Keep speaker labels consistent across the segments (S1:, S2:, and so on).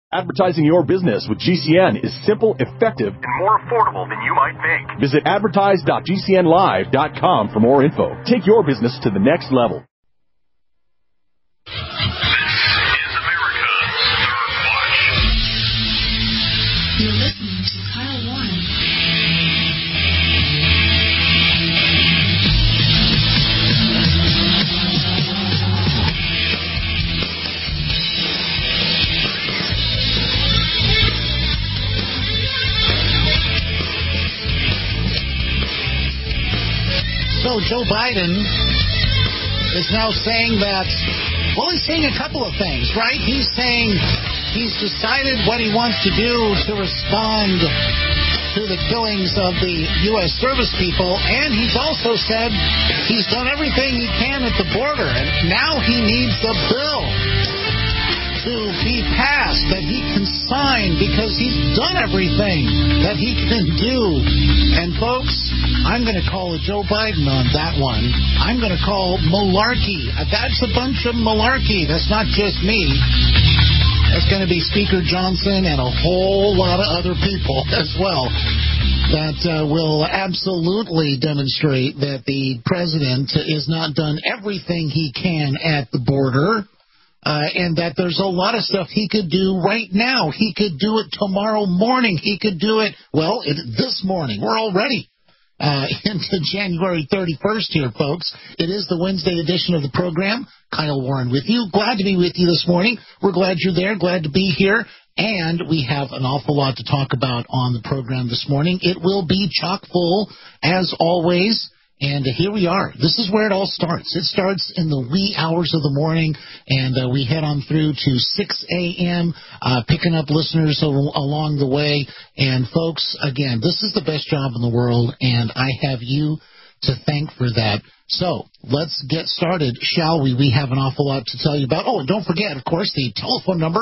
S1: Advertising your business with GCN is simple, effective, and more affordable than you might think. Visit advertise.gcnlive.com for more info. Take your business to the next level.
S2: This is America's Third Watch.
S3: You're listening to Kyle Warren.
S4: So Joe Biden is now saying that, well, he's saying a couple of things, right? He's saying he's decided what he wants to do to respond to the killings of the U.S. service people, and he's also said he's done everything he can at the border, and now he needs a bill to be passed that he can sign because he's done everything that he can do. And folks, I'm going to call a Joe Biden on that one. I'm going to call malarkey. That's a bunch of malarkey. That's not just me. That's going to be Speaker Johnson and a whole lot of other people as well that will absolutely demonstrate that the president has not done everything he can at the border. And that there's a lot of stuff he could do right now. He could do it tomorrow morning. He could do it, well, this morning. We're already into January 31st here, folks. It is the Wednesday edition of the program. Kyle Warren with you. Glad to be with you this morning. We're glad you're there. Glad to be here. And we have an awful lot to talk about on the program this morning. It will be chock full, as always. And here we are. This is where it all starts. It starts in the wee hours of the morning, and we head on through to 6 a.m., picking up listeners along the way. And, folks, again, this is the best job in the world, and I have you to thank for that. So let's get started, shall we? We have an awful lot to tell you about. Oh, and don't forget, of course, the telephone number,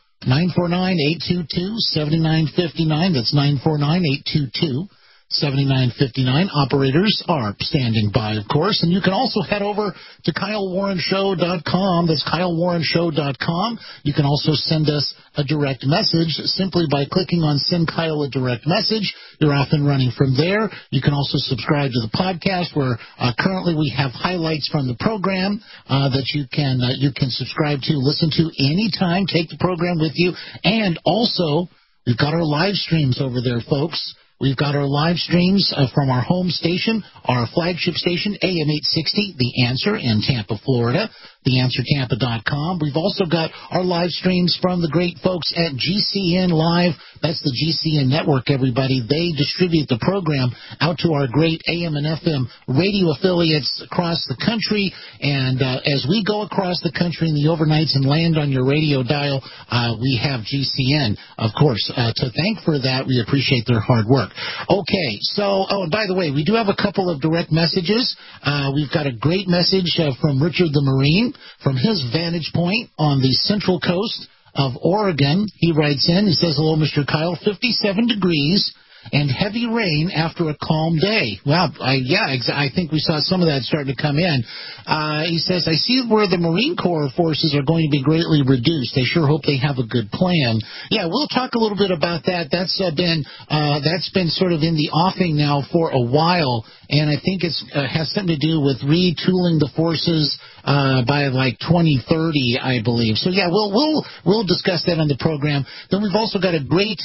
S4: 949-822-7959. That's 949-822-7959. 7959. Operators are standing by, of course. And you can also head over to KyleWarrenShow.com. That's KyleWarrenShow.com. You can also send us a direct message simply by clicking on Send Kyle a Direct Message. You're off and running from there. You can also subscribe to the podcast where currently we have highlights from the program that you can subscribe to, listen to anytime, take the program with you. And also, we've got our live streams over there, folks. We've got our live streams from our home station, our flagship station, AM 860, The Answer in Tampa, Florida, theanswertampa.com. We've also got our live streams from the great folks at GCN Live. That's the GCN network, everybody. They distribute the program out to our great AM and FM radio affiliates across the country. And as we go across the country in the overnights and land on your radio dial, we have GCN, of course, to thank for that. We appreciate their hard work. Okay, so, and by the way, we do have a couple of direct messages. We've got a great message from Richard the Marine from his vantage point on the central coast of Oregon. He writes in, he says, hello, Mr. Kyle, 57 degrees and heavy rain after a calm day. Well, I think we saw some of that starting to come in. He says, I see where the Marine Corps forces are going to be greatly reduced. I sure hope they have a good plan. Yeah, we'll talk a little bit about that. That's been sort of in the offing now for a while, and I think it has something to do with retooling the forces by like 2030, I believe. So yeah, we'll discuss that on the program. Then we've also got a great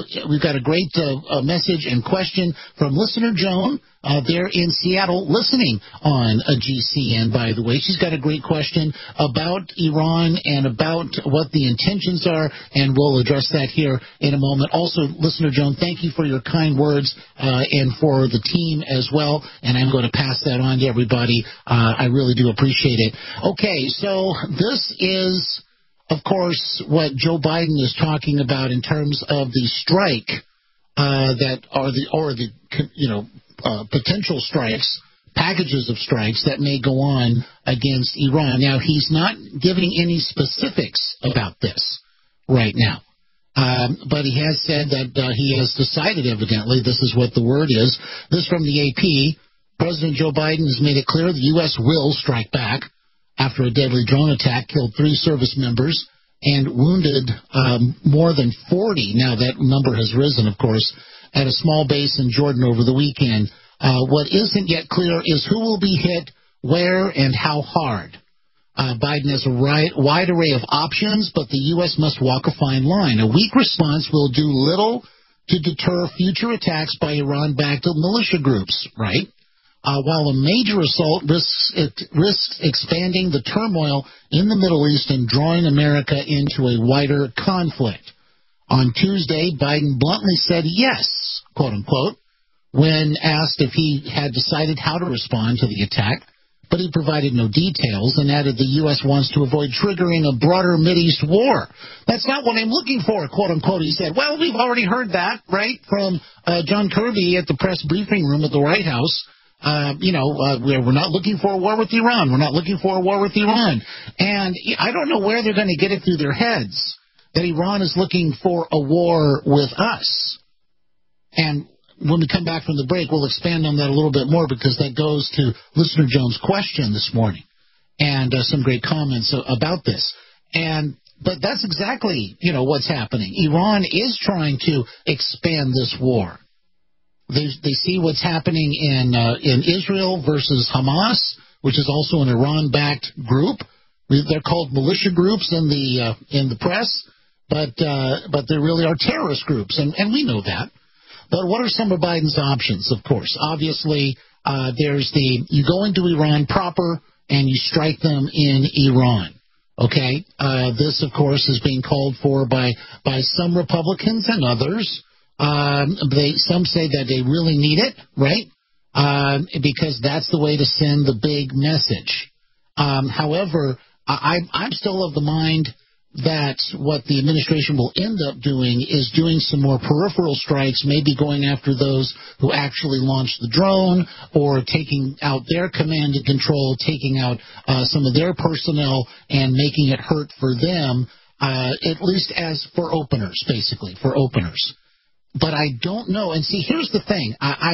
S4: message and question from listener Joan there in Seattle, listening on a GCN, by the way. She's got a great question about Iran and about what the intentions are, and we'll address that here in a moment. Also, listener Joan, thank you for your kind words and for the team as well, and I'm going to pass that on to everybody. I really do appreciate it. Okay, so this is, of course, what Joe Biden is talking about in terms of the strike potential strikes, packages of strikes that may go on against Iran. Now, he's not giving any specifics about this right now. But he has said that he has decided, evidently, this is what the word is. This from the AP. President Joe Biden has made it clear the U.S. will strike back after a deadly drone attack killed 3 service members and wounded more than 40. Now, that number has risen, of course, at a small base in Jordan over the weekend. What isn't yet clear is who will be hit, where, and how hard. Biden has a wide array of options, but the U.S. must walk a fine line. A weak response will do little to deter future attacks by Iran-backed militia groups, right? While a major assault risks expanding the turmoil in the Middle East and drawing America into a wider conflict. On Tuesday, Biden bluntly said yes, quote-unquote, when asked if he had decided how to respond to the attack. But he provided no details and added the U.S. wants to avoid triggering a broader Mideast war. That's not what I'm looking for, quote-unquote. He said, well, we've already heard that, right, from John Kirby at the press briefing room at the White House. We're not looking for a war with Iran. We're not looking for a war with Iran. And I don't know where they're going to get it through their heads that Iran is looking for a war with us. And when we come back from the break, we'll expand on that a little bit more because that goes to Listener Jones' question this morning and some great comments about this. But that's exactly, what's happening. Iran is trying to expand this war. They see what's happening in Israel versus Hamas, which is also an Iran-backed group. They're called militia groups in the press, but they really are terrorist groups, and we know that. But what are some of Biden's options, of course? Obviously, there's you go into Iran proper and you strike them in Iran. Okay? This, of course, is being called for by some Republicans and others. Some say that they really need it, right? Because that's the way to send the big message. However, I'm still of the mind that what the administration will end up doing is doing some more peripheral strikes, maybe going after those who actually launched the drone or taking out their command and control, taking out some of their personnel and making it hurt for them, at least as for openers, basically, for openers. But I don't know. And see, here's the thing.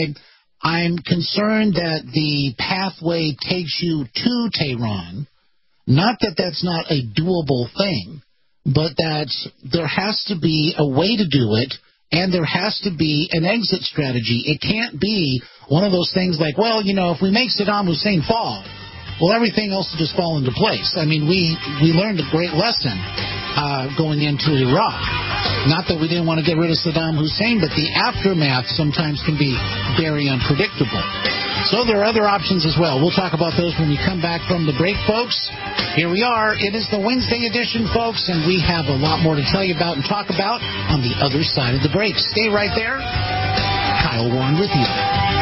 S4: I'm concerned that the pathway takes you to Tehran. Not that that's not a doable thing, but that there has to be a way to do it, and there has to be an exit strategy. It can't be one of those things like, well, if we make Saddam Hussein fall, well, everything else will just fall into place. I mean, we learned a great lesson going into Iraq. Not that we didn't want to get rid of Saddam Hussein, but the aftermath sometimes can be very unpredictable. So there are other options as well. We'll talk about those when we come back from the break, folks. Here we are. It is the Wednesday edition, folks, and we have a lot more to tell you about and talk about on the other side of the break. Stay right there. Kyle Warren with you.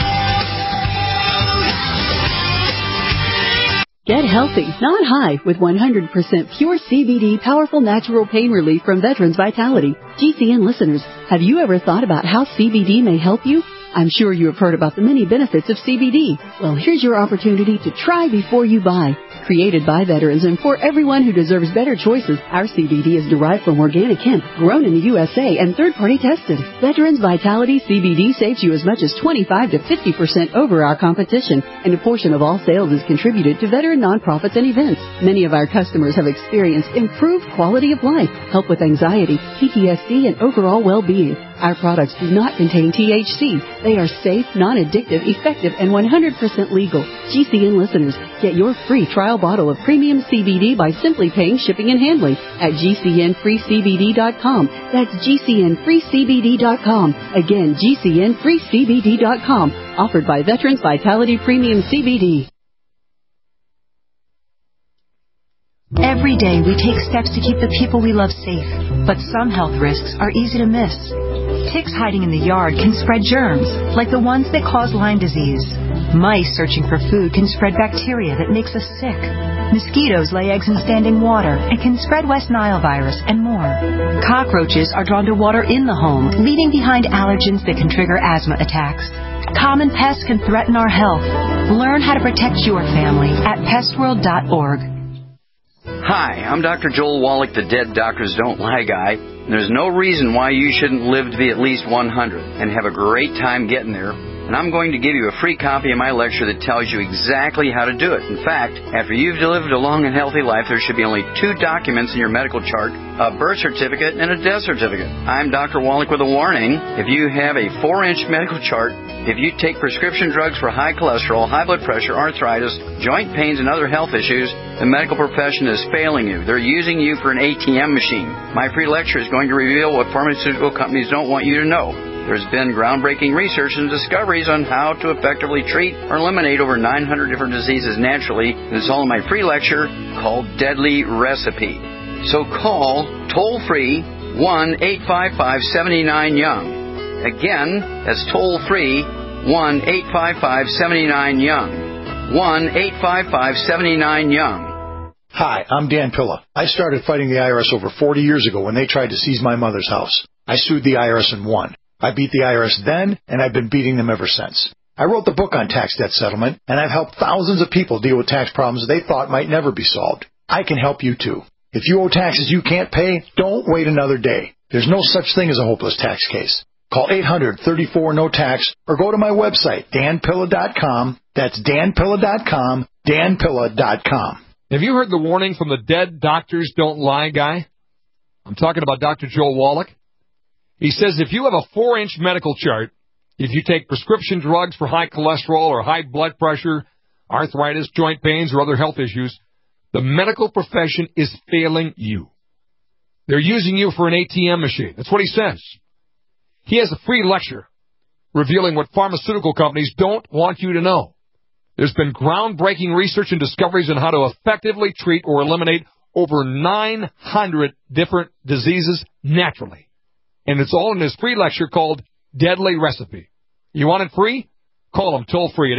S5: Get healthy, not high, with 100% pure CBD powerful natural pain relief from Veterans Vitality. GCN listeners, have you ever thought about how CBD may help you? I'm sure you have heard about the many benefits of CBD. Well, here's your opportunity to try before you buy. Created by veterans and for everyone who deserves better choices, our CBD is derived from organic hemp, grown in the USA, and third-party tested. Veterans Vitality CBD saves you as much as 25 to 50% over our competition, and a portion of all sales is contributed to veteran nonprofits and events. Many of our customers have experienced improved quality of life, help with anxiety, PTSD, and overall well-being. Our products do not contain THC. They are safe, non-addictive, effective, and 100% legal. GCN listeners, get your free trial bottle of premium CBD by simply paying shipping and handling at GCNFreeCBD.com. That's GCNFreeCBD.com. Again, GCNFreeCBD.com. Offered by Veterans Vitality Premium CBD.
S6: Every day we take steps to keep the people we love safe, but some health risks are easy to miss. Ticks hiding in the yard can spread germs, like the ones that cause Lyme disease. Mice searching for food can spread bacteria that makes us sick. Mosquitoes lay eggs in standing water and can spread West Nile virus and more. Cockroaches are drawn to water in the home, leaving behind allergens that can trigger asthma attacks. Common pests can threaten our health. Learn how to protect your family at pestworld.org.
S7: Hi, I'm Dr. Joel Wallach, the Dead Doctors Don't Lie guy. There's no reason why you shouldn't live to be at least 100 and have a great time getting there. and I'm going to give you a free copy of my lecture that tells you exactly how to do it. In fact, after you've lived a long and healthy life, there should be only 2 documents in your medical chart, a birth certificate and a death certificate. I'm Dr. Wallach with a warning. If you have a 4-inch medical chart, if you take prescription drugs for high cholesterol, high blood pressure, arthritis, joint pains, and other health issues, the medical profession is failing you. They're using you for an ATM machine. My free lecture is going to reveal what pharmaceutical companies don't want you to know. There's been groundbreaking research and discoveries on how to effectively treat or eliminate over 900 different diseases naturally. And it's all in my free lecture called Deadly Recipe. So call toll-free 1-855-79-YOUNG. Again, that's toll-free 1-855-79-YOUNG. 1-855-79-YOUNG.
S8: Hi, I'm Dan Pilla. I started fighting the IRS over 40 years ago when they tried to seize my mother's house. I sued the IRS and won. I beat the IRS then, and I've been beating them ever since. I wrote the book on tax debt settlement, and I've helped thousands of people deal with tax problems they thought might never be solved. I can help you too. If you owe taxes you can't pay, don't wait another day. There's no such thing as a hopeless tax case. Call 800-34-NO-TAX or go to my website, danpilla.com. That's danpilla.com, danpilla.com.
S9: Have you heard the warning from the Dead Doctors Don't Lie guy? I'm talking about Dr. Joel Wallach. He says if you have a 4-inch medical chart, if you take prescription drugs for high cholesterol or high blood pressure, arthritis, joint pains, or other health issues, the medical profession is failing you. They're using you for an ATM machine. That's what he says. He has a free lecture revealing what pharmaceutical companies don't want you to know. There's been groundbreaking research and discoveries on how to effectively treat or eliminate over 900 different diseases naturally. And it's all in his free lecture called Deadly Recipe. You want it free? Call him toll-free at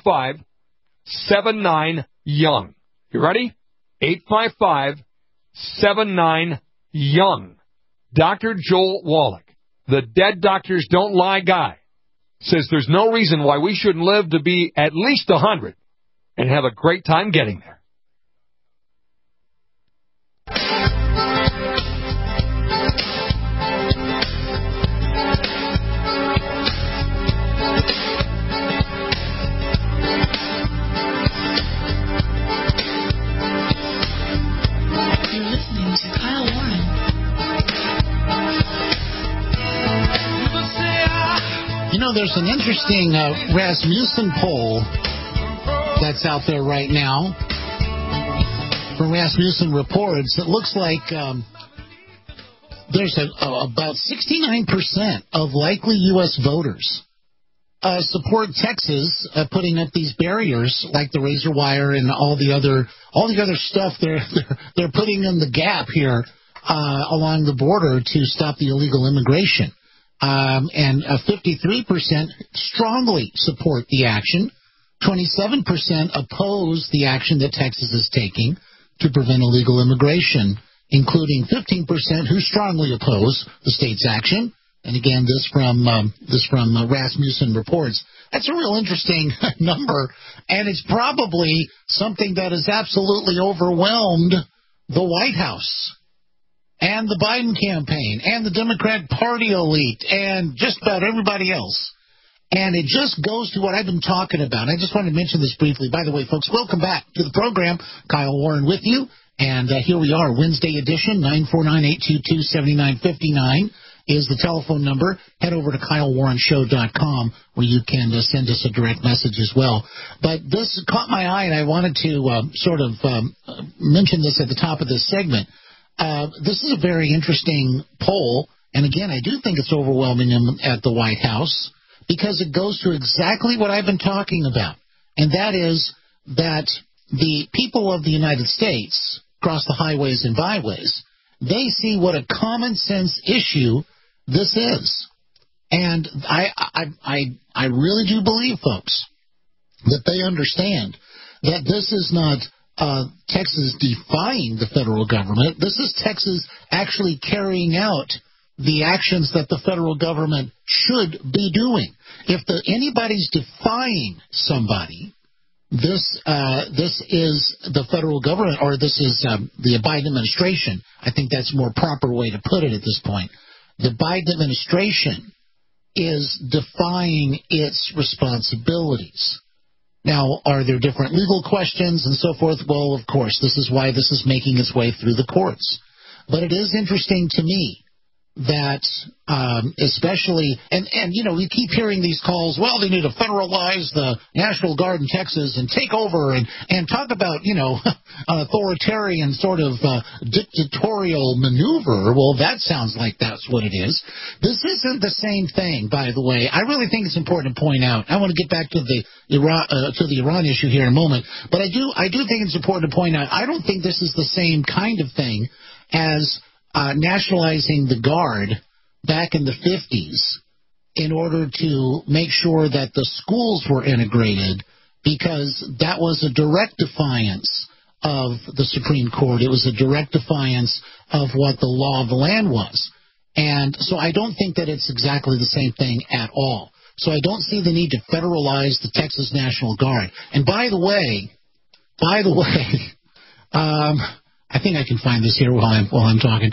S9: 855-79-YOUNG. You ready? 855-79-YOUNG. Dr. Joel Wallach, the Dead Doctors Don't Lie guy, says there's no reason why we shouldn't live to be at least 100 and have a great time getting there.
S4: You know, there's an interesting Rasmussen poll that's out there right now from Rasmussen Reports. It looks like there's about 69% of likely U.S. voters support Texas putting up these barriers like the razor wire and all the other stuff they're putting in the gap here along the border to stop the illegal immigration. And 53% strongly support the action. 27% oppose the action that Texas is taking to prevent illegal immigration, including 15% who strongly oppose the state's action. And again, this from Rasmussen Reports. That's a real interesting number, and it's probably something that has absolutely overwhelmed the White House and the Biden campaign and the Democrat Party elite and just about everybody else. And it just goes to what I've been talking about. I just wanted to mention this briefly. By the way, folks, welcome back to the program. Kyle Warren with you. And here we are, Wednesday edition, 949-822-7959 is the telephone number. Head over to KyleWarrenShow.com where you can send us a direct message as well. But this caught my eye, and I wanted to mention this at the top of this segment. This is a very interesting poll, and again, I do think it's overwhelming at the White House because it goes to exactly what I've been talking about, and that is that the people of the United States across the highways and byways, they see what a common sense issue this is. And I really do believe, folks, that they understand that this is not Texas defying the federal government. This is Texas actually carrying out the actions that the federal government should be doing. If anybody's defying somebody, this is the federal government, or this is the Biden administration. I think that's a more proper way to put it at this point. The Biden administration is defying its responsibilities. Now, are there different legal questions and so forth? Well, of course, this is why this is making its way through the courts. But it is interesting to me that especially, and we keep hearing these calls, well, they need to federalize the National Guard in Texas and take over and talk about, authoritarian sort of dictatorial maneuver. Well, that sounds like that's what it is. This isn't the same thing, by the way. I really think it's important to point out. I want to get back to the Iran issue here in a moment, but I do think it's important to point out, I don't think this is the same kind of thing as nationalizing the Guard back in the 50s in order to make sure that the schools were integrated, because that was a direct defiance of the Supreme Court. It was a direct defiance of what the law of the land was. And so I don't think that it's exactly the same thing at all. So I don't see the need to federalize the Texas National Guard. And by the way, I think I can find this here while I'm talking.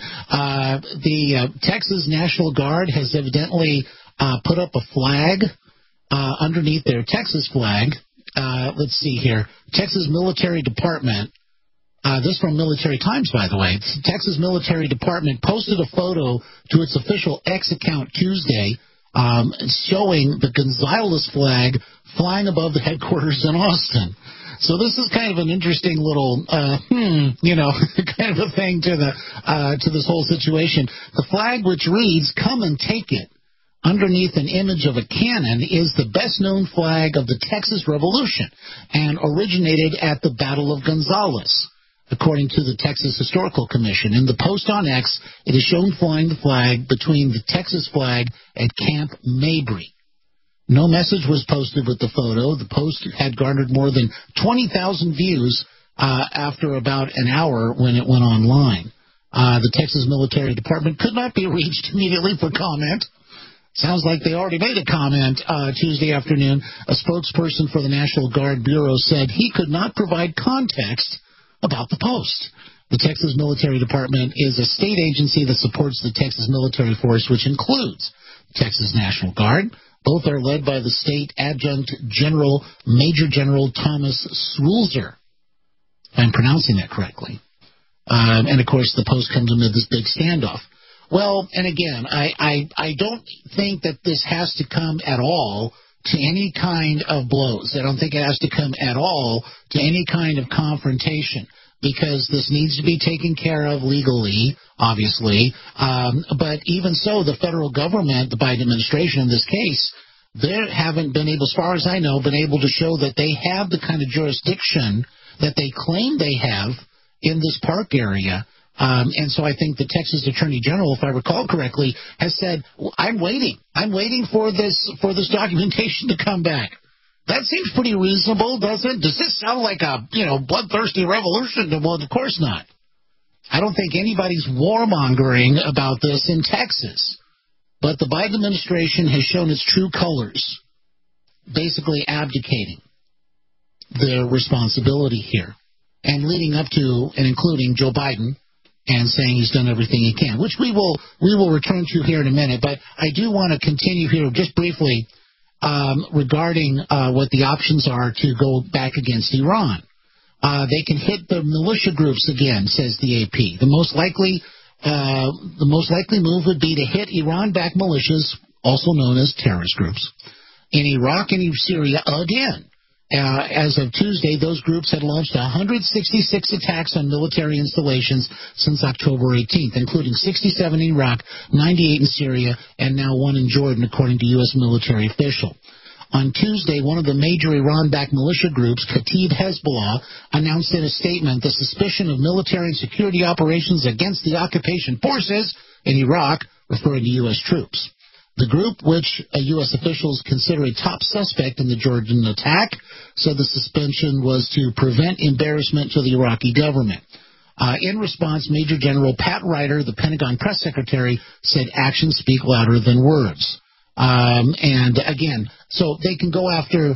S4: The Texas National Guard has evidently put up a flag underneath their Texas flag. Let's see here. Texas Military Department. This from Military Times, by the way. The Texas Military Department posted a photo to its official X account Tuesday showing the Gonzales flag flying above the headquarters in Austin. So this is kind of an interesting little, kind of a thing to this whole situation. The flag, which reads, "Come and take it," underneath an image of a cannon, is the best-known flag of the Texas Revolution and originated at the Battle of Gonzales, according to the Texas Historical Commission. In the post on X, it is shown flying the flag between the Texas flag at Camp Mabry. No message was posted with the photo. The post had garnered more than 20,000 views after about an hour when it went online. The Texas Military Department could not be reached immediately for comment. Sounds like they already made a comment Tuesday afternoon. A spokesperson for the National Guard Bureau said he could not provide context about the post. The Texas Military Department is a state agency that supports the Texas military force, which includes Texas National Guard. Both are led by the state adjunct general, Major General Thomas Swulzer, if I'm pronouncing that correctly. And, of course, the post comes amid this big standoff. Well, and again, I don't think that this has to come at all to any kind of blows. I don't think it has to come at all to any kind of confrontation, because this needs to be taken care of legally, obviously. But even so, the federal government, the Biden administration in this case, they haven't been able, as far as I know, been able to show that they have the kind of jurisdiction that they claim they have in this park area. And so I think the Texas Attorney General, if I recall correctly, has said, I'm waiting for this documentation to come back. That seems pretty reasonable, doesn't it? Does this sound like a, bloodthirsty revolution? Well, of course not. I don't think anybody's warmongering about this in Texas. But the Biden administration has shown its true colors, basically abdicating their responsibility here and leading up to and including Joe Biden and saying he's done everything he can, which we will return to here in a minute. But I do want to continue here just briefly regarding what the options are to go back against Iran. They can hit the militia groups again, says the AP. The most likely move would be to hit Iran-backed militias, also known as terrorist groups, in Iraq and in Syria again. As of Tuesday, those groups had launched 166 attacks on military installations since October 18th, including 67 in Iraq, 98 in Syria, and now 1 in Jordan, according to U.S. military official. On Tuesday, one of the major Iran-backed militia groups, Kataib Hezbollah, announced in a statement the suspicion of military and security operations against the occupation forces in Iraq, referring to U.S. troops. The group, which U.S. officials consider a top suspect in the Jordan attack, said the suspension was to prevent embarrassment to the Iraqi government. In response, Major General Pat Ryder, the Pentagon press secretary, said actions speak louder than words. And again, so they can go after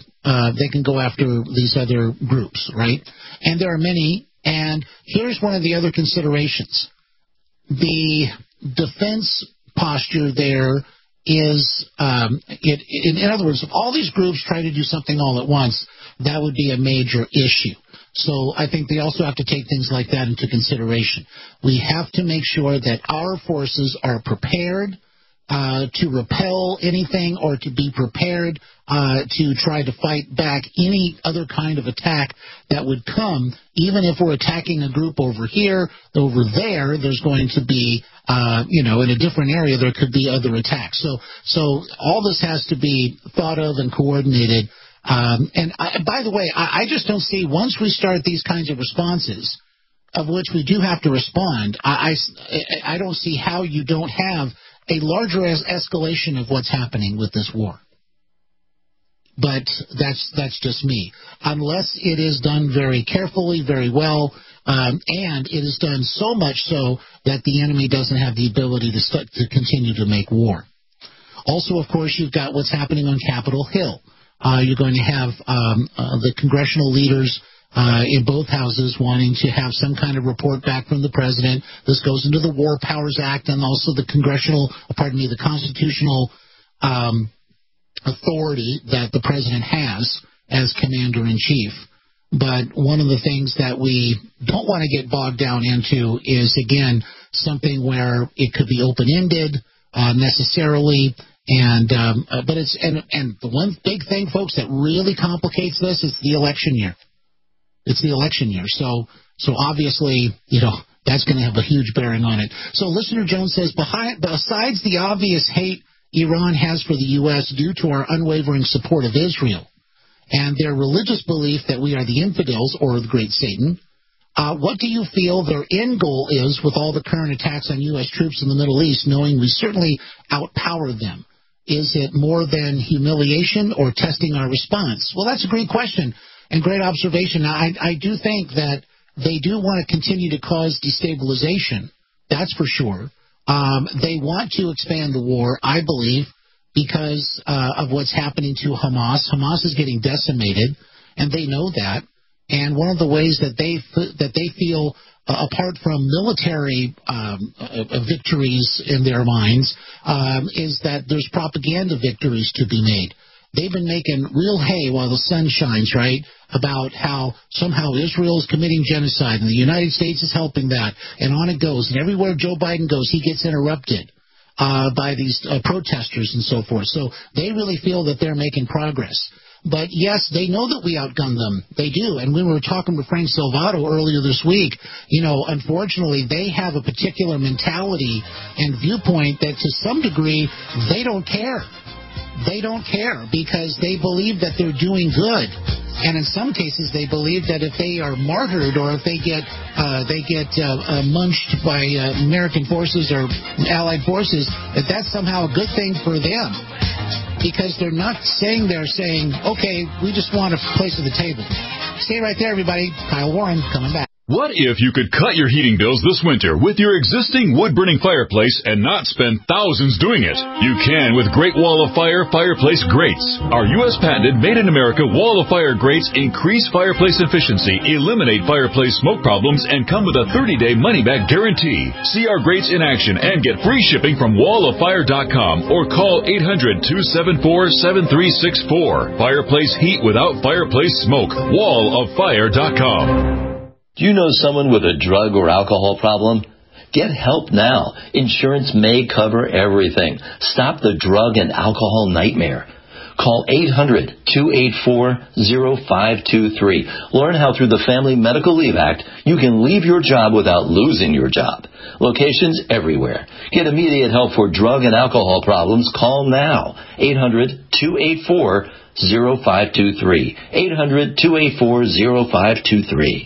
S4: these other groups, right? And there are many. And here's one of the other considerations: the defense posture there is, in other words, if all these groups try to do something all at once, that would be a major issue. So I think they also have to take things like that into consideration. We have to make sure that our forces are prepared to repel anything or to be prepared to try to fight back any other kind of attack that would come. Even if we're attacking a group over here, over there, there's going to be, in a different area, there could be other attacks. So all this has to be thought of and coordinated. By the way, I just don't see, once we start these kinds of responses, of which we do have to respond, I don't see how you don't have a larger escalation of what's happening with this war. But that's just me. Unless it is done very carefully, very well, and it is done so much so that the enemy doesn't have the ability to continue to make war. Also, of course, you've got what's happening on Capitol Hill. You're going to have the congressional leaders in both houses wanting to have some kind of report back from the president. This goes into the War Powers Act and also the the constitutional authority that the president has as commander-in-chief. But one of the things that we don't want to get bogged down into is, again, something where it could be open-ended necessarily. But the one big thing, folks, that really complicates this is the election year. It's the election year. So obviously, that's going to have a huge bearing on it. So listener Jones says, besides the obvious hate Iran has for the U.S. due to our unwavering support of Israel and their religious belief that we are the infidels or the great Satan, what do you feel their end goal is with all the current attacks on U.S. troops in the Middle East, knowing we certainly outpower them? Is it more than humiliation or testing our response? Well, that's a great question and great observation. Now, I do think that they do want to continue to cause destabilization. That's for sure. They want to expand the war, I believe, because of what's happening to Hamas. Hamas is getting decimated, and they know that. And one of the ways that they feel, apart from military victories in their minds, is that there's propaganda victories to be made. They've been making real hay while the sun shines, right, about how somehow Israel is committing genocide and the United States is helping that, and on it goes. And everywhere Joe Biden goes, he gets interrupted by these protesters and so forth. So they really feel that they're making progress. But, yes, they know that we outgun them. They do. And when we were talking with Frank Salvato earlier this week, unfortunately, they have a particular mentality and viewpoint that to some degree they don't care. They don't care because they believe that they're doing good. And in some cases, they believe that if they are martyred or if they get munched by American forces or Allied forces, that's somehow a good thing for them. Because they're not saying, okay, we just want a place at the table. Stay right there, everybody. Kyle Warren coming back.
S1: What if you could cut your heating bills this winter with your existing wood-burning fireplace and not spend thousands doing it? You can with Great Wall of Fire fireplace grates. Our U.S. patented made-in-America Wall of Fire grates increase fireplace efficiency, eliminate fireplace smoke problems, and come with a 30-day money-back guarantee. See our grates in action and get free shipping from walloffire.com or call 800-274-7364. Fireplace heat without fireplace smoke. walloffire.com.
S10: Do you know someone with a drug or alcohol problem? Get help now. Insurance may cover everything. Stop the drug and alcohol nightmare. Call 800-284-0523. Learn how through the Family Medical Leave Act, you can leave your job without losing your job. Locations everywhere. Get immediate help for drug and alcohol problems. Call now. 800-284-0523. 800-284-0523.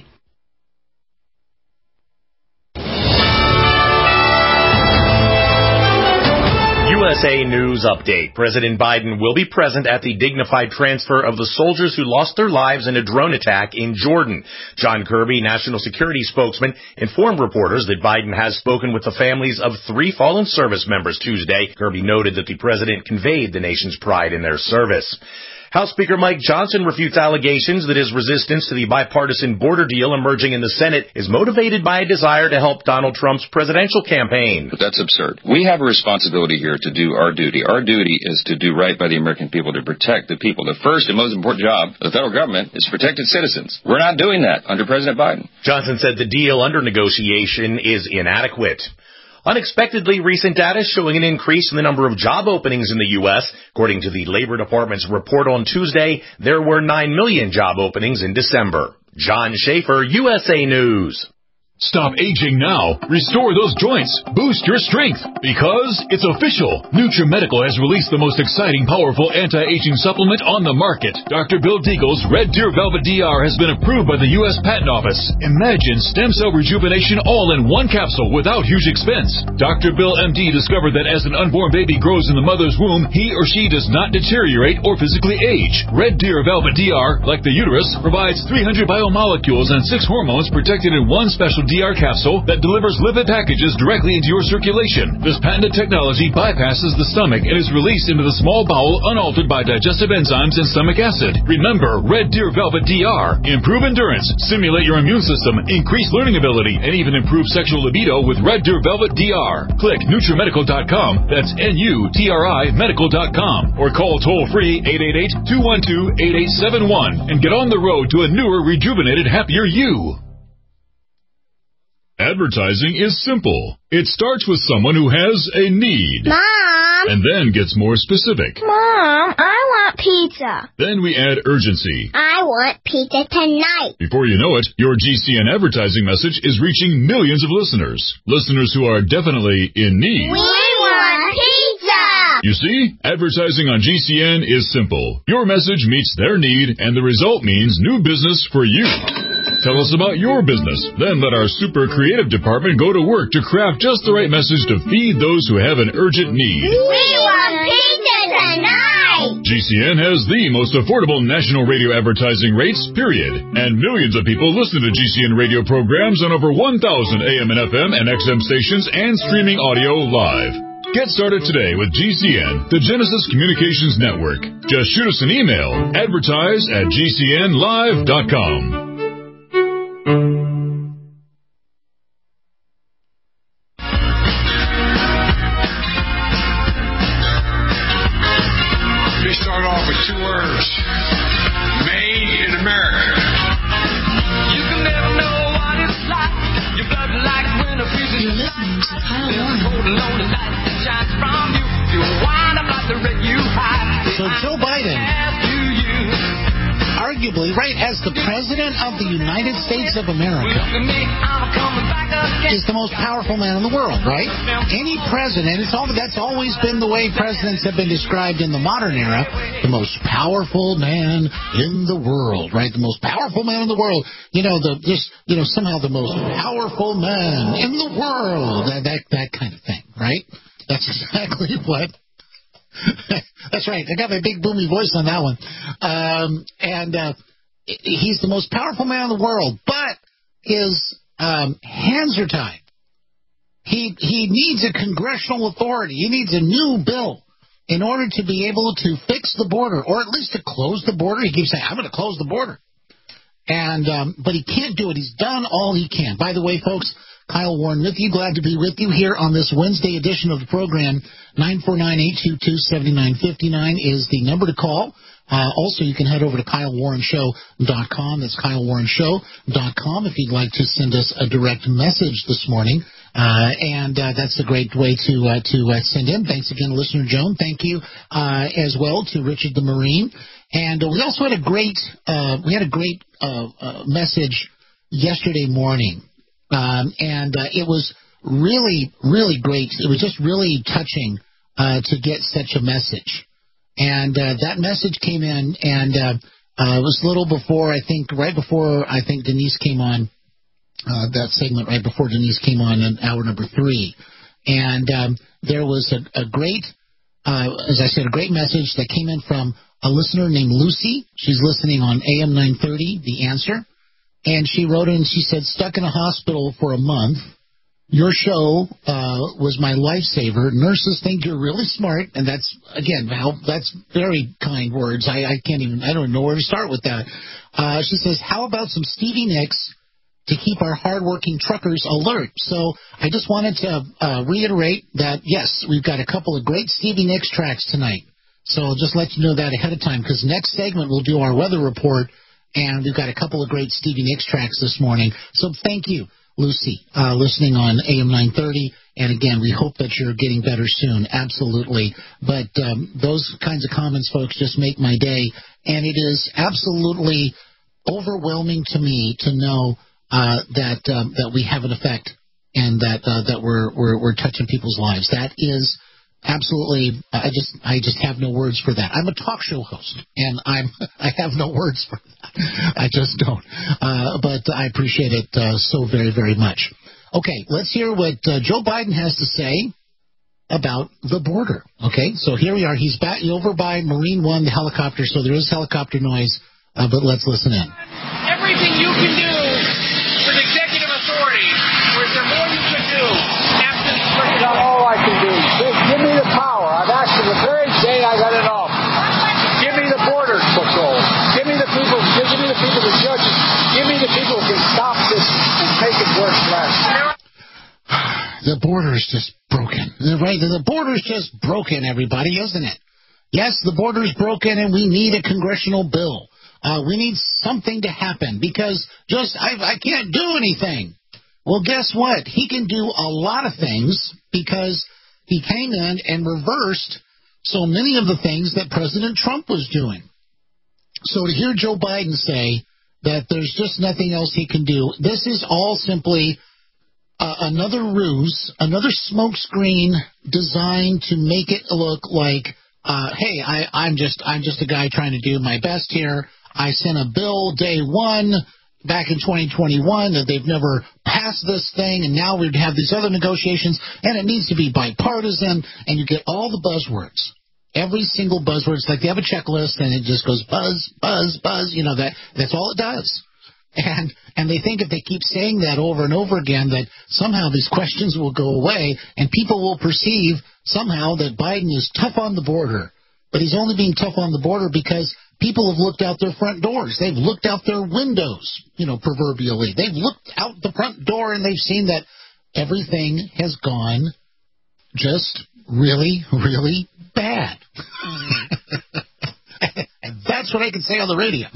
S11: USA News Update. President Biden will be present at the dignified transfer of the soldiers who lost their lives in a drone attack in Jordan. John Kirby, national security spokesman, informed reporters that Biden has spoken with the families of 3 fallen service members Tuesday. Kirby noted that the president conveyed the nation's pride in their service. House Speaker Mike Johnson refutes allegations that his resistance to the bipartisan border deal emerging in the Senate is motivated by a desire to help Donald Trump's presidential campaign.
S12: But that's absurd. We have a responsibility here to do our duty. Our duty is to do right by the American people, to protect the people. The first and most important job of the federal government is to protect its citizens. We're not doing that under President Biden.
S11: Johnson said the deal under negotiation is inadequate. Unexpectedly, recent data showing an increase in the number of job openings in the U.S. According to the Labor Department's report on Tuesday, there were 9 million job openings in December. John Schaefer, USA News.
S1: Stop aging now. Restore those joints. Boost your strength. Because it's official. NutriMedical has released the most exciting, powerful anti-aging supplement on the market. Dr. Bill Deagle's Red Deer Velvet DR has been approved by the U.S. Patent Office. Imagine stem cell rejuvenation all in one capsule without huge expense. Dr. Bill MD discovered that as an unborn baby grows in the mother's womb, he or she does not deteriorate or physically age. Red Deer Velvet DR, like the uterus, provides 300 biomolecules and 6 hormones protected in one special DR capsule that delivers lipid packages directly into your circulation. This patented technology bypasses the stomach and is released into the small bowel unaltered by digestive enzymes and stomach acid. Remember, Red Deer Velvet DR. Improve endurance, stimulate your immune system, increase learning ability, and even improve sexual libido with Red Deer Velvet DR. Click NutriMedical.com, that's NUTRI Medical.com, or call toll-free 888-212-8871 and get on the road to a newer, rejuvenated, happier you. Advertising is simple. It starts with someone who has a need.
S13: Mom!
S1: And then gets more specific.
S13: Mom, I want pizza.
S1: Then we add urgency.
S13: I want pizza tonight.
S1: Before you know it, your GCN advertising message is reaching millions of listeners. Listeners who are definitely in need.
S13: We want pizza!
S1: You see, advertising on GCN is simple. Your message meets their need, and the result means new business for you. Tell us about your business. Then let our super creative department go to work to craft just the right message to feed those who have an urgent need.
S13: We want pizza tonight!
S1: GCN has the most affordable national radio advertising rates, period. And millions of people listen to GCN radio programs on over 1,000 AM and FM and XM stations and streaming audio live. Get started today with GCN, the Genesis Communications Network. Just shoot us an email, advertise@gcnlive.com.
S4: So Joe Biden, arguably, right, as the President of the United States of America, is the most powerful man in the world, right? Any president, that's always been the way presidents have been described in the modern era, the most powerful man in the world, right? The most powerful man in the world. Somehow the most powerful man in the world. That kind of thing, right? That's exactly what... That's right. I got my big boomy voice on that one. He's the most powerful man in the world, but his hands are tied. He needs a congressional authority. He needs a new bill in order to be able to fix the border, or at least to close the border. He keeps saying, I'm going to close the border. But he can't do it. He's done all he can. By the way, folks, Kyle Warren with you. Glad to be with you here on this Wednesday edition of the program. 949-822-7959 is the number to call. Also, you can head over to KyleWarrenShow.com. That's KyleWarrenShow.com if you'd like to send us a direct message this morning. That's a great way to send in. Thanks again, listener Joan. Thank you as well to Richard the Marine. And we also had a great message yesterday morning. It was really, really great. It was just really touching to get such a message. And that message came in, and it was a little before, right before Denise came on, that segment right before Denise came on in hour number 3. And there was a great, as I said, a great message that came in from a listener named Lucy. She's listening on AM 930, The Answer. And she wrote in, she said, stuck in a hospital for a month, Your show was my lifesaver. Nurses think you're really smart, and that's very kind words. I don't know where to start with that. She says, how about some Stevie Nicks to keep our hardworking truckers alert? So I just wanted to reiterate that, yes, we've got a couple of great Stevie Nicks tracks tonight. So I'll just let you know that ahead of time, because next segment we'll do our weather report, and we've got a couple of great Stevie Nicks tracks this morning. So thank you, Lucy, listening on AM 930. And again, we hope that you're getting better soon. Absolutely. But those kinds of comments, folks, just make my day. And it is absolutely overwhelming to me to know that we have an effect, and that we're touching people's lives. That is absolutely. I just have no words for that. I'm a talk show host, and I have no words for that. I just don't. But I appreciate it so very, very much. Okay, let's hear what Joe Biden has to say about the border. Okay, so here we are. He's back over by Marine One, the helicopter, so there is helicopter noise, but let's listen in.
S14: Everything you can do with executive authority, or is there more you can do? That's not all I can do. Just give me the power. I've asked for the very day I got it off. Give me the border patrol. Give me the people. Give me the people, the judges. Give me the people who can stop this and make it work less.
S4: The border's just broken. Right? The border's just broken, everybody, isn't it? Yes, the border's broken, and we need a congressional bill. We need something to happen, because I can't do anything. Well, guess what? He can do a lot of things, because he came in and reversed so many of the things that President Trump was doing. So to hear Joe Biden say that there's just nothing else he can do, this is all simply another ruse, another smokescreen designed to make it look like, hey, I'm just a guy trying to do my best here. I sent a bill day one back in 2021 that they've never passed this thing, and now we'd have these other negotiations, and it needs to be bipartisan, and you get all the buzzwords. Every single buzzword. It's like they have a checklist, and it just goes buzz, buzz, buzz. You know, that's all it does. And they think if they keep saying that over and over again, that somehow these questions will go away, and people will perceive somehow that Biden is tough on the border. But he's only being tough on the border because people have looked out their front doors. They've looked out their windows, proverbially. They've looked out the front door, and they've seen that everything has gone just really, really bad. And that's what I can say on the radio.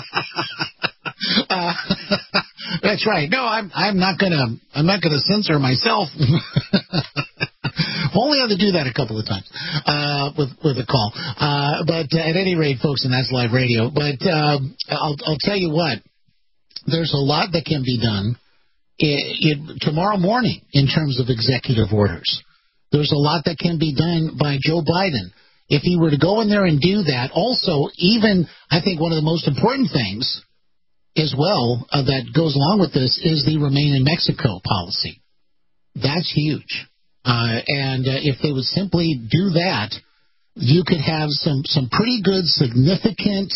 S4: That's right. No, I'm not gonna censor myself. Only had to do that a couple of times with a call. But at any rate, folks, and that's live radio. But I'll tell you what, there's a lot that can be done tomorrow morning in terms of executive orders. There's a lot that can be done by Joe Biden. If he were to go in there and do that, also, even I think one of the most important things as well that goes along with this is the Remain in Mexico policy. That's huge. And if they would simply do that, you could have some pretty good, significant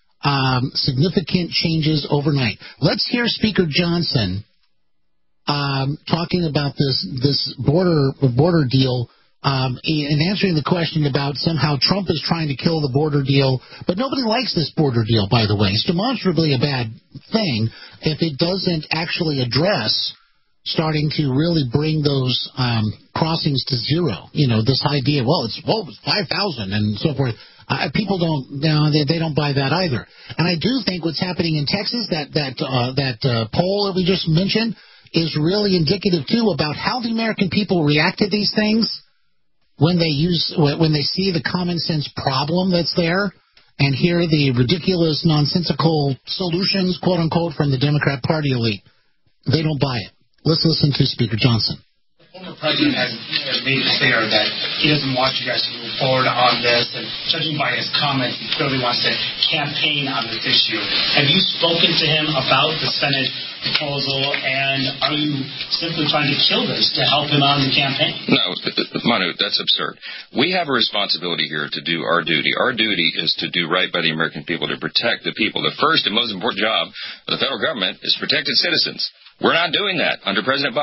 S4: changes overnight. Let's hear Speaker Johnson talking about this border deal, and answering the question about somehow Trump is trying to kill the border deal. But nobody likes this border deal, by the way. It's demonstrably a bad thing if it doesn't actually address starting to really bring those crossings to zero. This idea, it's 5,000 and so forth. People they don't buy that either. And I do think what's happening in Texas, that poll that we just mentioned, is really indicative too about how the American people react to these things when they see the common sense problem that's there, and hear the ridiculous, nonsensical solutions, quote unquote, from the Democrat Party elite. They don't buy it. Let's listen to Speaker Johnson.
S15: The former president has made it clear that he doesn't want you guys to move forward on this, and judging by his comments, he clearly wants to campaign on this issue. Have you spoken to him about the Senate proposal, and are you simply trying to kill this to help him on the campaign?
S12: No, Manu, that's absurd. We have a responsibility here to do our duty. Our duty is to do right by the American people, to protect the people. The first and most important job of the federal government is to protect its citizens. We're not doing that under President Biden.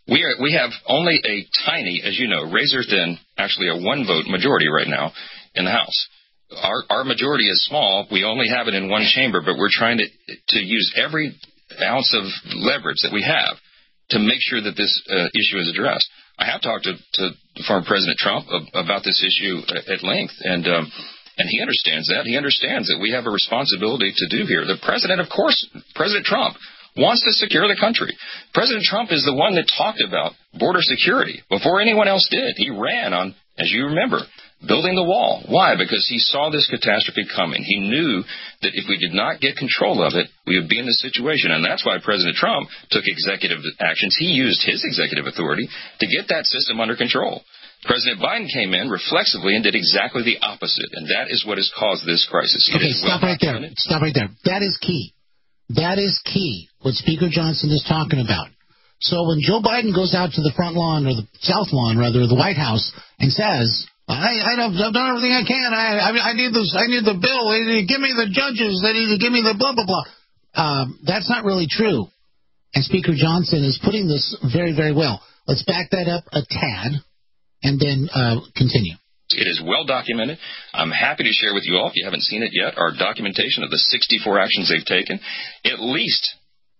S12: We have only a tiny, as you know, razor-thin, actually a one-vote majority right now in the House. Our majority is small. We only have it in one chamber, but we're trying to use every ounce of leverage that we have to make sure that this issue is addressed. I have talked to former President Trump about this issue at length, and he understands that. He understands that we have a responsibility to do here. The president, of course, President Trump, wants to secure the country. President Trump is the one that talked about border security before anyone else did. He ran on, as you remember, building the wall. Why? Because he saw this catastrophe coming. He knew that if we did not get control of it, we would be in this situation. And that's why President Trump took executive actions. He used his executive authority to get that system under control. President Biden came in reflexively and did exactly the opposite. And that is what has caused this crisis.
S4: Okay, stop right there. Stop right there. That is key. That is key, what Speaker Johnson is talking about. So when Joe Biden goes out to the front lawn, or the south lawn, rather, of the White House, and says, I've done everything I can. I need this. I need the bill. They need to give me the judges. They need to give me the blah, blah, blah. That's not really true. And Speaker Johnson is putting this very, very well. Let's back that up a tad and then continue.
S12: It is well documented. I'm happy to share with you all, if you haven't seen it yet, our documentation of the 64 actions they've taken. At least.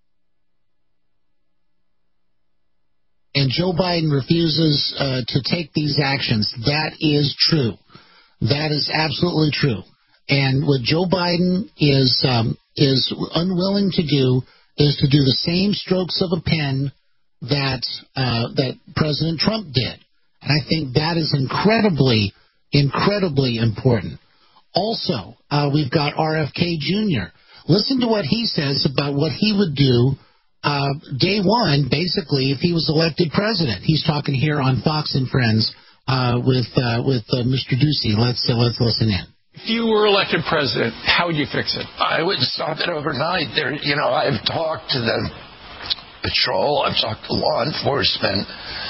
S4: And Joe Biden refuses to take these actions. That is true. That is absolutely true. And what Joe Biden is unwilling to do is to do the same strokes of a pen that President Trump did. And I think that is incredibly, incredibly important. Also, we've got RFK Jr. Listen to what he says about what he would do day one, basically, if he was elected president. He's talking here on Fox and Friends with Mr. Ducey. Let's listen in.
S16: If you were elected president, how would you fix it?
S17: I would stop it overnight. I've talked to the patrol. I've talked to law enforcement.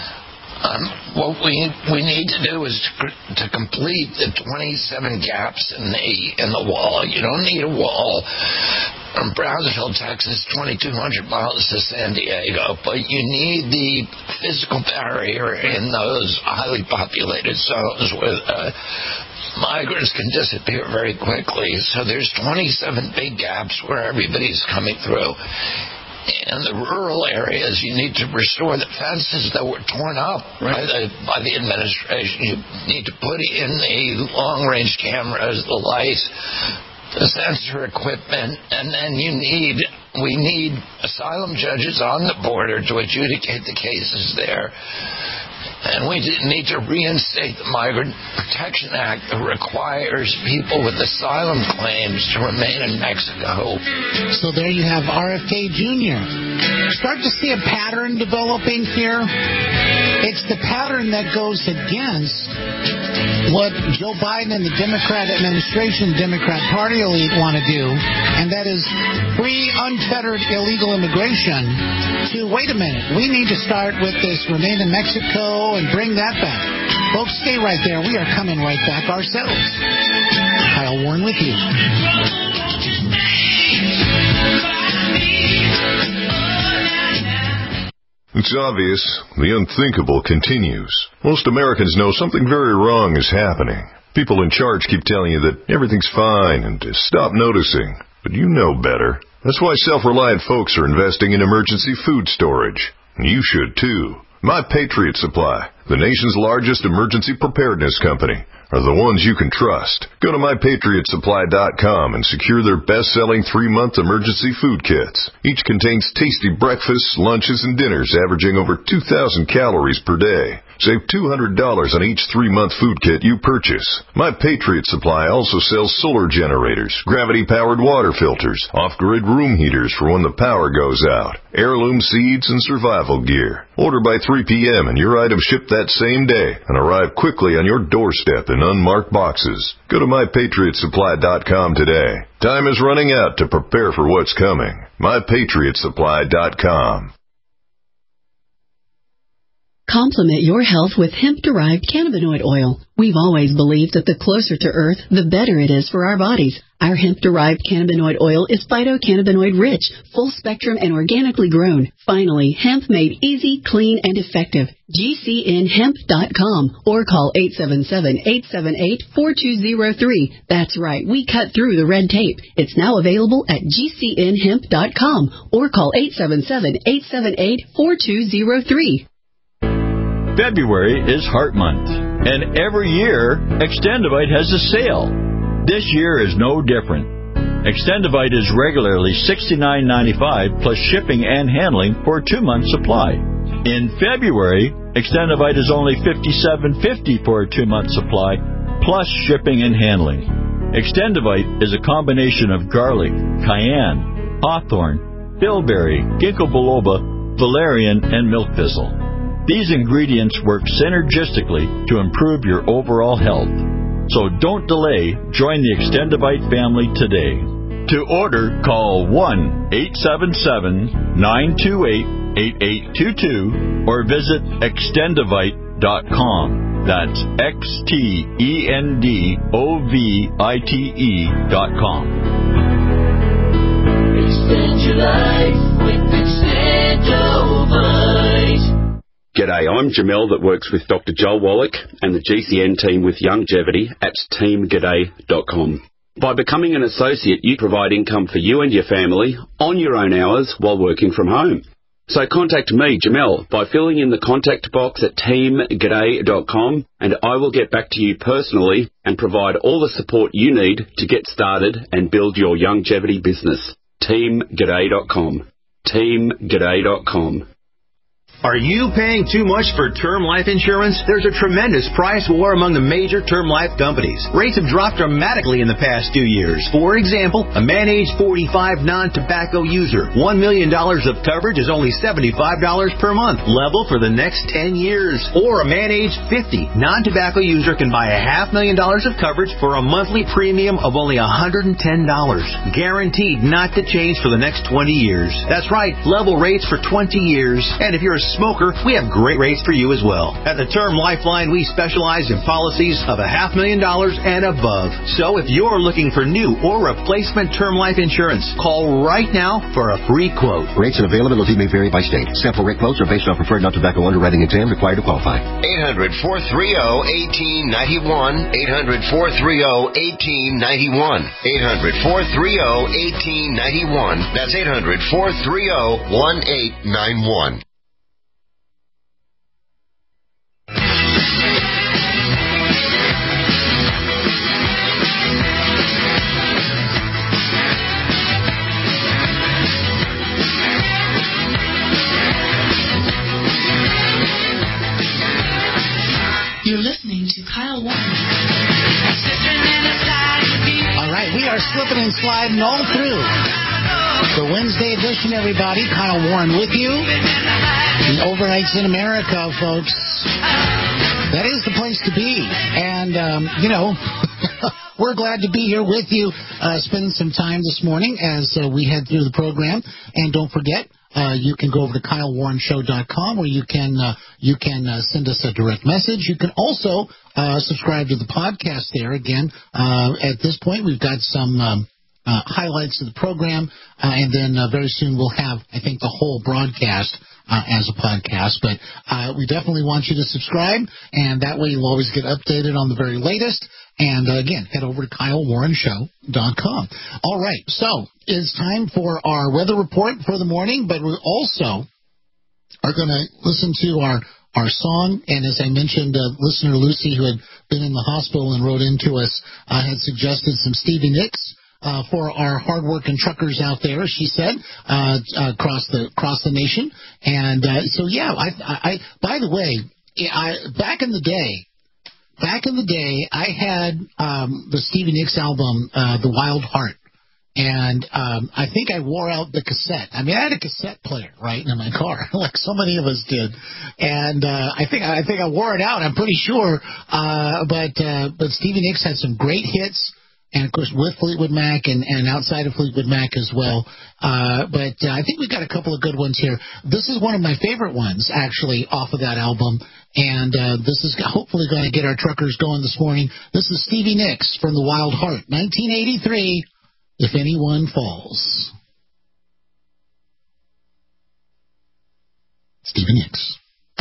S17: What we need to do is to complete the 27 gaps in the wall. You don't need a wall from Brownsville, Texas, 2,200 miles to San Diego, but you need the physical barrier in those highly populated zones where migrants can disappear very quickly. So there's 27 big gaps where everybody's coming through. In the rural areas, you need to restore the fences that were torn up by the administration. You need to put in the long-range cameras, the lights, the sensor equipment, and then we need asylum judges on the border to adjudicate the cases there. And we need to reinstate the Migrant Protection Act that requires people with asylum claims to remain in Mexico.
S4: So there you have RFK Jr. Start to see a pattern developing here. It's the pattern that goes against what Joe Biden and the Democrat administration, Democrat Party elite want to do, and that is free, unfettered illegal immigration to, wait a minute, we need to start with this remain in Mexico and bring that back. Folks, stay right there. We are coming right back ourselves. Kyle Warren with you.
S18: It's obvious. The unthinkable continues. Most Americans know something very wrong is happening. People in charge keep telling you that everything's fine and to stop noticing. But you know better. That's why self-reliant folks are investing in emergency food storage. You should too. My Patriot Supply, the nation's largest emergency preparedness company, are the ones you can trust. Go to MyPatriotSupply.com and secure their best-selling 3-month emergency food kits. Each contains tasty breakfasts, lunches, and dinners averaging over 2,000 calories per day. Save $200 on each 3-month food kit you purchase. My Patriot Supply also sells solar generators, gravity-powered water filters, off-grid room heaters for when the power goes out, heirloom seeds, and survival gear. Order by 3 p.m. and your items ship that same day and arrive quickly on your doorstep in unmarked boxes. Go to MyPatriotSupply.com today. Time is running out to prepare for what's coming. MyPatriotSupply.com.
S5: Complement your health with hemp-derived cannabinoid oil. We've always believed that the closer to Earth, the better it is for our bodies. Our hemp-derived cannabinoid oil is phytocannabinoid-rich, full-spectrum, and organically grown. Finally, hemp made easy, clean, and effective. GCNhemp.com or call 877-878-4203. That's right, we cut through the red tape. It's now available at GCNhemp.com or call 877-878-4203.
S19: February is Heart Month, and every year, Extendivite has a sale. This year is no different. Extendivite is regularly $69.95 plus shipping and handling for a 2-month supply. In February, Extendivite is only $57.50 for a 2-month supply plus shipping and handling. Extendivite is a combination of garlic, cayenne, hawthorn, bilberry, ginkgo biloba, valerian, and milk thistle. These ingredients work synergistically to improve your overall health. So don't delay. Join the Extendivite family today. To order, call 1-877-928-8822 or visit Extendivite.com. That's XTENDOVITE.com.
S20: Extend your life with Extendivite.
S21: G'day, I'm Jamel that works with Dr. Joel Wallach and the GCN team with Longevity at teamg'day.com. By becoming an associate, you provide income for you and your family on your own hours while working from home. So contact me, Jamel, by filling in the contact box at teamg'day.com and I will get back to you personally and provide all the support you need to get started and build your longevity business. teamg'day.com. teamg'day.com.
S22: Are you paying too much for term life insurance? There's a tremendous price war among the major term life companies. Rates have dropped dramatically in the past 2 years. For example, a man age 45 non-tobacco user, $1 million of coverage is only $75 per month, level for the next 10 years. Or a man age 50 non-tobacco user can buy $500,000 of coverage for a monthly premium of only $110, guaranteed not to change for the next 20 years. That's right, level rates for 20 years. And if you're a smoker, we have great rates for you as well. At the Term Lifeline, we specialize in policies of $500,000 and above. So if you're looking for new or replacement term life insurance, call right now for a free quote.
S23: Rates and availability may vary by state. Sample rate quotes are based on preferred non-tobacco underwriting exam required to qualify.
S24: 800-430-1891. 800-430-1891. 800-430-1891. That's 800-430-1891.
S3: You're listening to Kyle Warren.
S4: All right, we are slipping and sliding all through the Wednesday edition, everybody. Kyle Warren with you. The Overnights in America, folks. That is the place to be. And, we're glad to be here with you, spending some time this morning as we head through the program. And don't forget, you can go over to KyleWarrenShow.com where you can send us a direct message. You can also subscribe to the podcast there. Again, at this point, we've got some highlights of the program, and then very soon we'll have, I think, the whole broadcast as a podcast. But we definitely want you to subscribe, and that way you'll always get updated on the very latest. And, again, head over to KyleWarrenShow.com. All right, so it's time for our weather report for the morning, but we also are going to listen to our song. And as I mentioned, listener Lucy, who had been in the hospital and wrote into us, had suggested some Stevie Nicks for our hardworking truckers out there, she said, across the nation. And so, yeah, I by the way, back in the day, I had the Stevie Nicks album, The Wild Heart, and I think I wore out the cassette. I mean, I had a cassette player, right, in my car, like so many of us did, and I think I wore it out. I'm pretty sure, but Stevie Nicks had some great hits. and, of course, with Fleetwood Mac and outside of Fleetwood Mac as well. But I think we got a couple of good ones here. This is one of my favorite ones, actually, off of that album. And this is hopefully going to get our truckers going this morning. This is Stevie Nicks from The Wild Heart, 1983, If Anyone Falls. Stevie Nicks.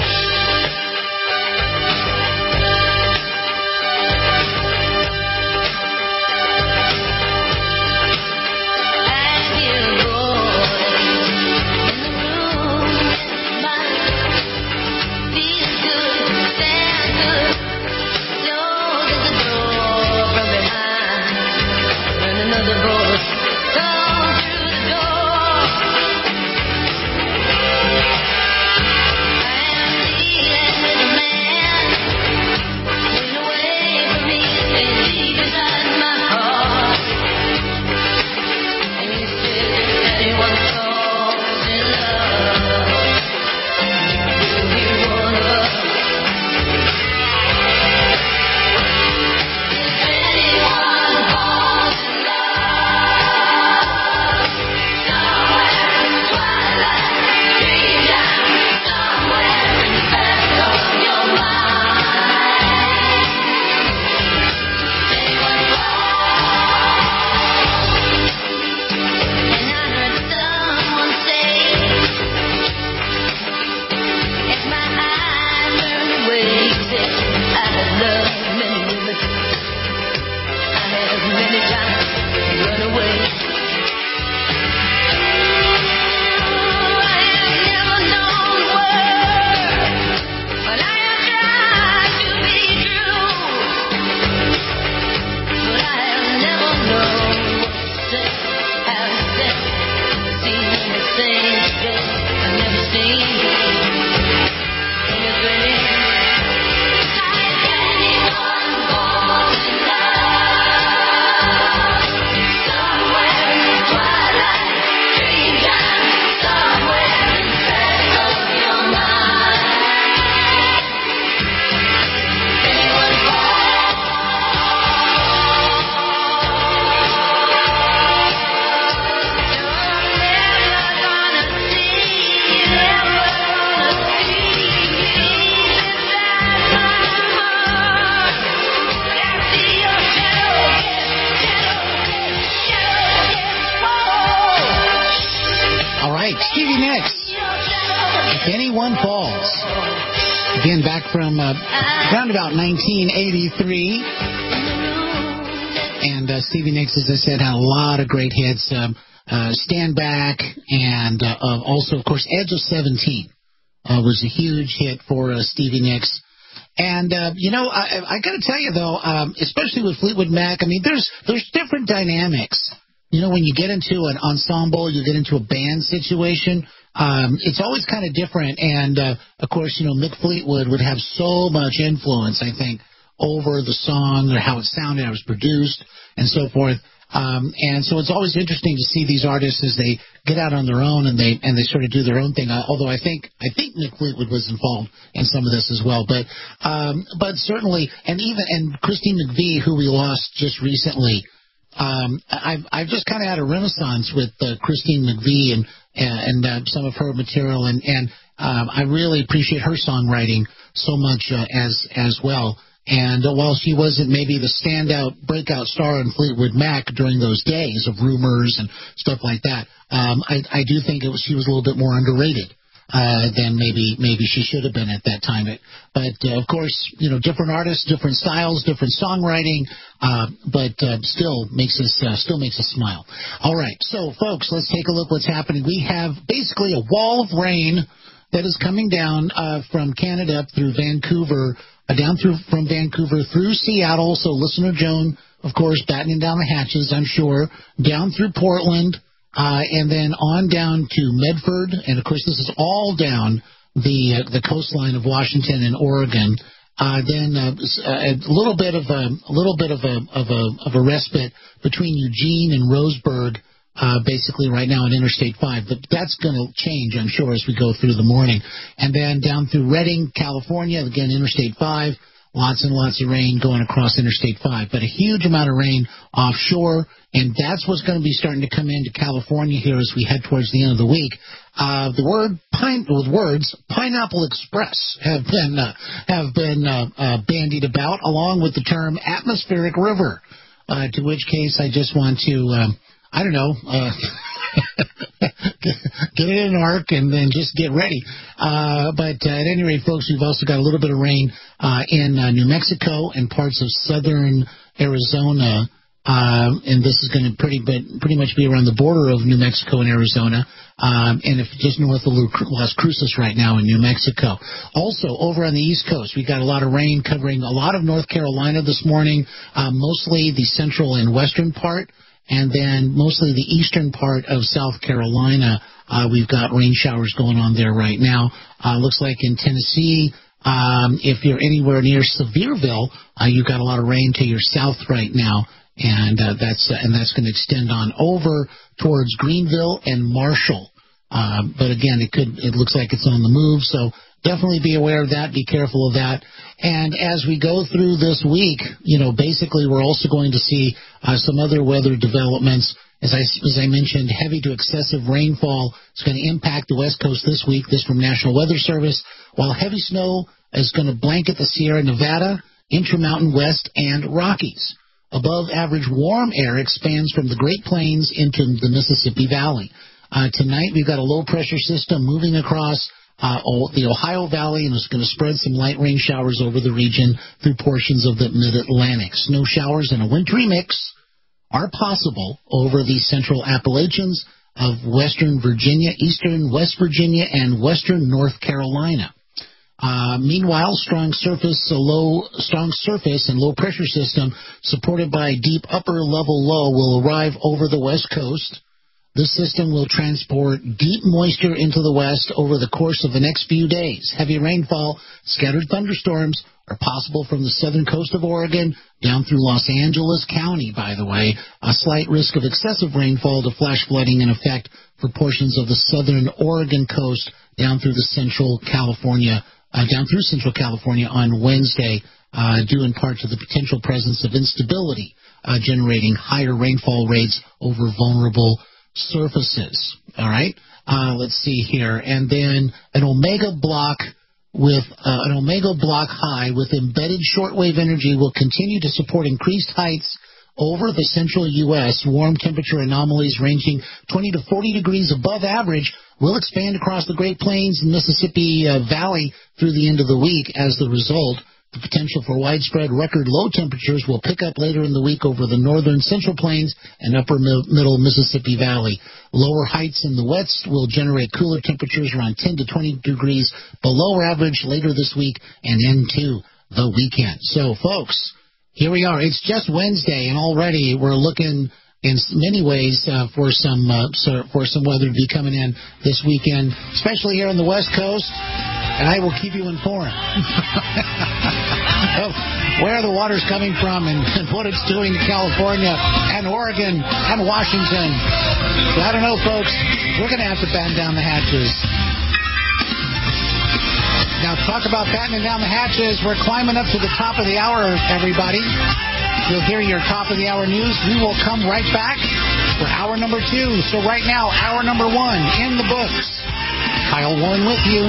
S4: Again, back from around about 1983. And Stevie Nicks, as I said, had a lot of great hits. Stand Back, and also, of course, Edge of 17 was a huge hit for Stevie Nicks. And, I got to tell you, though, especially with Fleetwood Mac, I mean, there's different dynamics. You know, when you get into an ensemble, you get into a band situation, it's always kind of different. And, of course, Mick Fleetwood would have so much influence, I think, over the song, or how it sounded, how it was produced, and so forth. And so it's always interesting to see these artists as they get out on their own and they sort of do their own thing. Although I think Mick Fleetwood was involved in some of this as well. But certainly, and Christine McVie, who we lost just recently, I've just kind of had a renaissance with Christine McVie and some of her material, and I really appreciate her songwriting so much as well. And while she wasn't maybe the standout breakout star in Fleetwood Mac during those days of Rumors and stuff like that, I do think she was a little bit more underrated than maybe she should have been at that time. But of course, different artists, different styles, different songwriting, but still makes us smile. All right, so folks, let's take a look what's happening. We have basically a wall of rain that is coming down from Canada through Vancouver. From Vancouver through Seattle, so listener Joan, of course, battening down the hatches, I'm sure, down through Portland, and then on down to Medford, and of course this is all down the coastline of Washington and Oregon. Then a little bit of a respite between Eugene and Roseburg. Basically right now on Interstate 5. But that's going to change, I'm sure, as we go through the morning. And then down through Redding, California, again, Interstate 5. lots and lots of rain going across Interstate 5, but a huge amount of rain offshore, and that's what's going to be starting to come into California here as we head towards the end of the week. The words Pineapple Express have been bandied about, along with the term atmospheric river, to which case I just want to, get in an arc and then just get ready. But at any rate, folks, we've also got a little bit of rain in New Mexico and parts of southern Arizona. And this is going to pretty much be around the border of New Mexico and Arizona, and if just north of Las Cruces right now in New Mexico. Also, over on the East Coast, we've got a lot of rain covering a lot of North Carolina this morning, mostly the central and western part, and then mostly the eastern part of South Carolina. We've got rain showers going on there right now. Looks like in Tennessee, if you're anywhere near Sevierville, you've got a lot of rain to your south right now. And that's going to extend on over towards Greenville and Marshall. But again, it looks like it's on the move, so definitely be aware of that. Be careful of that. And as we go through this week, basically we're also going to see some other weather developments. As I mentioned, heavy to excessive rainfall is going to impact the West Coast this week. This from National Weather Service. While heavy snow is going to blanket the Sierra Nevada, Intermountain West, and Rockies. Above average warm air expands from the Great Plains into the Mississippi Valley. Tonight we've got a low pressure system moving across the Ohio Valley, and it's going to spread some light rain showers over the region through portions of the mid-Atlantic. Snow showers and a wintry mix are possible over the central Appalachians of western Virginia, eastern West Virginia, and western North Carolina. Meanwhile, strong surface and low pressure system supported by a deep upper level low will arrive over the West Coast. This system will transport deep moisture into the west over the course of the next few days. Heavy rainfall, scattered thunderstorms are possible from the southern coast of Oregon down through Los Angeles County, by the way. A slight risk of excessive rainfall to flash flooding in effect for portions of the southern Oregon coast down through Central California on Wednesday, due in part to the potential presence of instability generating higher rainfall rates over vulnerable surfaces. All right, let's see here, and then an Omega block high with embedded shortwave energy will continue to support increased heights over the central U.S. Warm temperature anomalies ranging 20 to 40 degrees above average will expand across the Great Plains and Mississippi Valley through the end of the week. As the result, the potential for widespread record low temperatures will pick up later in the week over the northern Central Plains and upper middle Mississippi Valley. Lower heights in the west will generate cooler temperatures around 10 to 20 degrees below average later this week and into the weekend. So, folks, here we are. It's just Wednesday, and already we're looking in many ways for some weather to be coming in this weekend, especially here on the West Coast, and I will keep you informed of where the water's coming from and what it's doing to California and Oregon and Washington. So I don't know, folks. We're going to have to batten down the hatches. Now, talk about battening down the hatches. We're climbing up to the top of the hour, everybody. You'll hear your top of the hour news. We will come right back for hour number 2. So right now, hour number 1 in the books. Kyle Warren with you.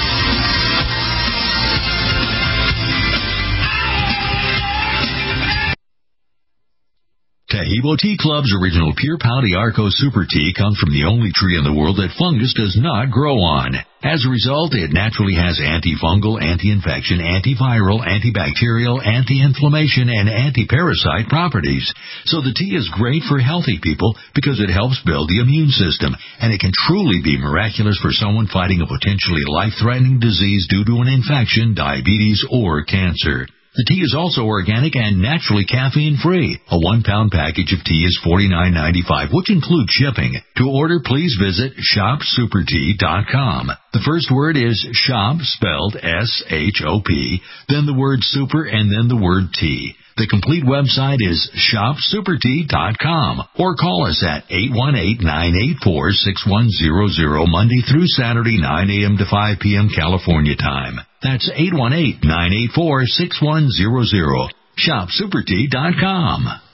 S1: Taheebo Tea Club's original Pure Pau d'Arco Super Tea comes from the only tree in the world that fungus does not grow on. As a result, it naturally has antifungal, anti-infection, antiviral, antibacterial, anti-inflammation, and anti-parasite properties. So the tea is great for healthy people because it helps build the immune system, and it can truly be miraculous for someone fighting a potentially life-threatening disease due to an infection, diabetes, or cancer. The tea is also organic and naturally caffeine-free. A 1-pound package of tea is $49.95, which includes shipping. To order, please visit shopsupertea.com. The first word is shop, spelled S-H-O-P, then the word super, and then the word tea.
S2: The complete website is shopsupertea.com or call us at 818-984-6100 Monday through Saturday, 9 a.m. to 5 p.m. California time. That's 818-984-6100. shopsupertea.com.